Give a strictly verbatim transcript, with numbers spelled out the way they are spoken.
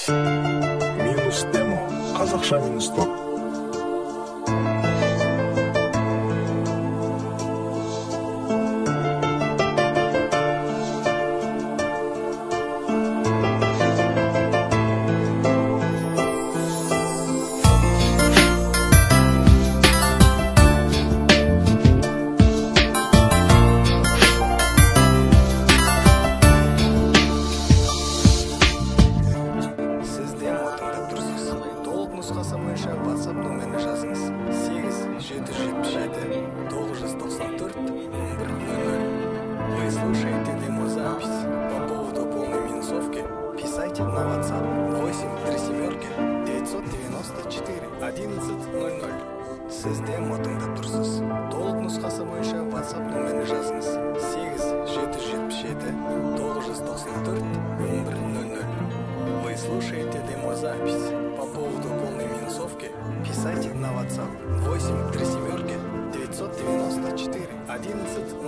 Минус демо. Қазақша минус топ. Нұсқасы бойынша WhatsApp нөміріне жазыңыз. сегіз жеті жүз жетпіс жеті тоғыз жүз тоқсан төрт он бір нөл нөл. Вы слушаете демозапись. По поводу полной минусовки писайте на WhatsApp восемь три семерки девятьсот девяносто четыре одиннадцать ноль ноль. Сіз демо тыңдап тұрсыз. Толық нұсқасы бойынша WhatsApp нөміріне жазыңыз. сегіз жеті жүз жетпіс жеті тоғыз жүз тоқсан төрт он бір нөл нөл. Вы слушаете демозапись. По поводу полной минусовки писайте на WhatsApp восемь три семерки девятьсот девяносто четыре одиннадцать